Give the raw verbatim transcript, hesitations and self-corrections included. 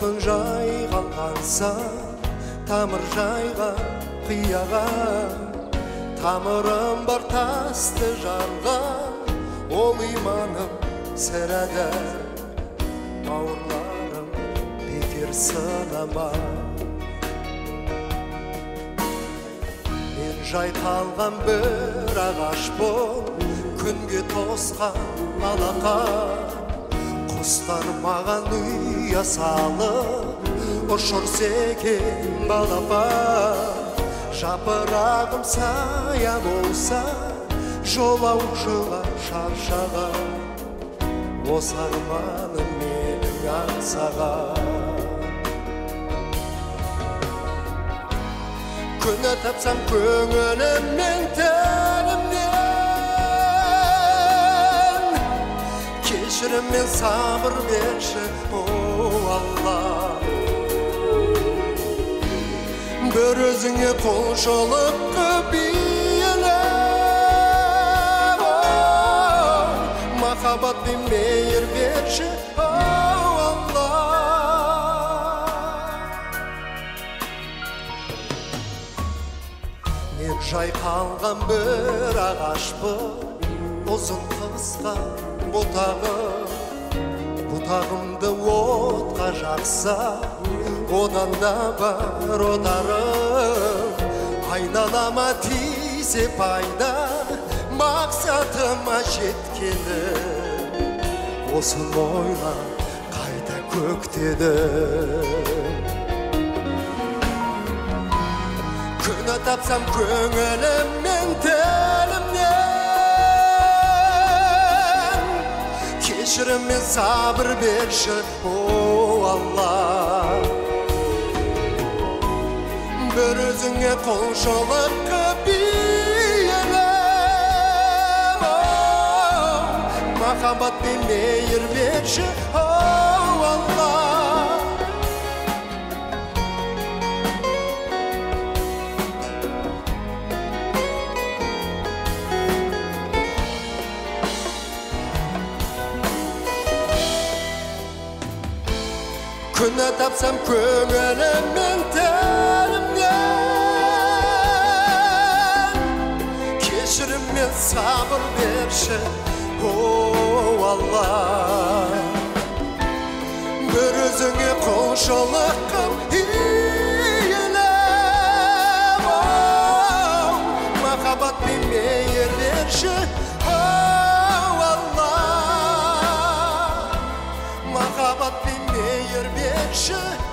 Жылқын жайғалғанса тамыр жайған қияға, тамырым бар тасты жарған, ол иманым сірәді, бауырларым бекер сынама. Мен жайқалған бір ағаш бол, күнге тосқан алақа, құстар маған ұя салып ұшырса екен балапа. Жапырағым сая болса жолаушыға шаршаған, осы арманым менің аңсаған. Күні тапсам көңілім мен тәнімнен, кешірім мен сабыр берші, о Алла. Бір өзіңе құлшылық көбейіліп, махаббат пен мейір берші, о Алла. Мен жайқалған бір ағашпын, ұзын қысқа бұтағым. Бұтағымды отқа жақса, одан да бар отарым. Айналама тисе пайда, мақсатыма жеткенім. Осыны ойлап қайта көктедім. Күні тапсам көңілім мен тәнімнен, кешірім мен сабыр берші, о Алла. Бір өзіңе құлшылық көбейіліп, махаббат пен мейір берші, о Алла. Күні тапсам көңілім мен тәнімнен, кешірім мен сабыр берші, о Алла. Бір өзіңе құлшылық иіліп, махаббат пен мейір берші, о Алла. Махаббат пен мейір берші,